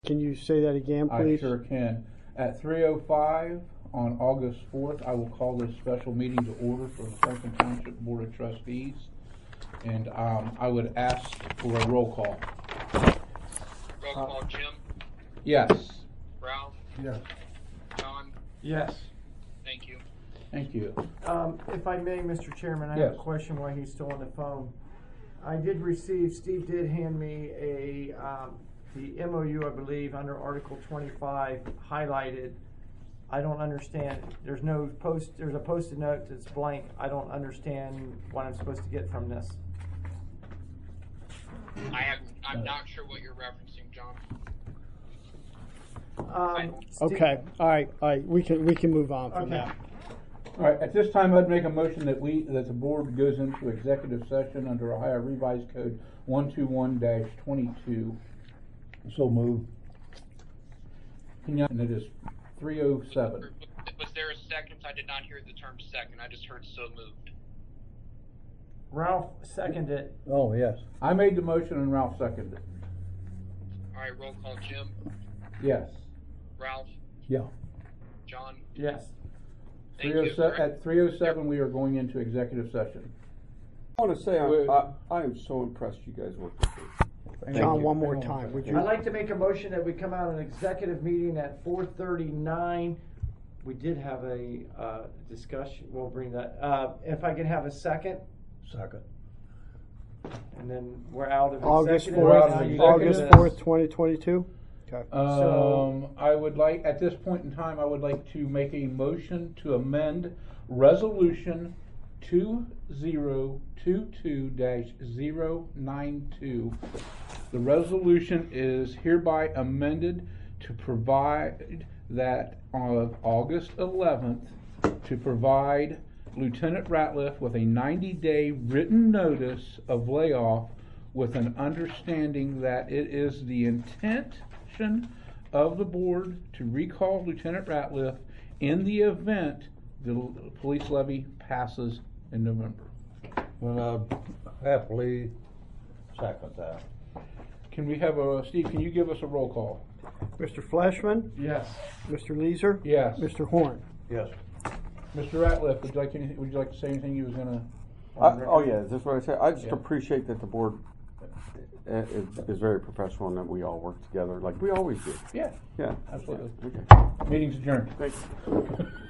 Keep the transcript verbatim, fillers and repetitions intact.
Can you say that again, I please? sure can. At three oh five on August fourth, I will call this special meeting to order for the Franklin Township Board of Trustees. And um, I would ask for a roll call. Roll call, Jim? Yes. Ralph? Yes. John? Yes. Thank you. Thank you. Um, if I may, Mister Chairman, I have Yes. a question while he's still on the phone. I did receive, Steve did hand me a, um, the M O U, I believe, under Article twenty-five highlighted. I don't understand, there's no post, there's a post-it note that's blank. I don't understand what I'm supposed to get from this. I have, I'm not sure what you're referencing, John. Um, Steve- Okay, all right, all right, we can, we can move on from Okay. that. All right, at this time, I'd make a motion that we, that the board goes into executive session under Ohio Revised Code one twenty-one dash twenty-two. So moved. And it is three oh seven. Was there a second? I did not hear the term second. I just heard so moved. Ralph seconded it. Oh, yes. I made the motion and Ralph seconded it. All right, roll call, Jim? Yes. Ralph? Yeah. John? Yes. Thank three oh you. seven, at three oh seven, we are going into executive session. I want to say Wait. I, I, I am so impressed you guys worked with me. Thank John, you. one more Hang on time, a would second. I'd like to make a motion that we come out of an executive meeting at four thirty-nine. We did have a, uh, discussion, we'll bring that, uh, if I could have a second, Second. and then we're out of August executive. We're out fourth, of Now you executive. do August this. fourth, twenty twenty-two? Okay. Um, I would like, at this point in time, I would like to make a motion to amend resolution two zero two two dash zero nine two. The resolution is hereby amended to provide that on August eleventh, to provide Lieutenant Ratliff with a ninety-day written notice of layoff with an understanding that it is the intention of the board to recall Lieutenant Ratliff in the event the l- police levy passes in November. And I happily second that. Can we have a, Steve, can you give us a roll call? Mister Fleshman, Yes. Mister Leeser? Yes. Mister Horn? Yes. Mister Ratliff, would you like any, would you like to say anything you was gonna? I, oh yeah, that's what I said. I just Yeah. appreciate that the board uh, is, is very professional and that we all work together like we always do. Yeah, Yeah. absolutely. Okay. Meeting's adjourned. Thank you.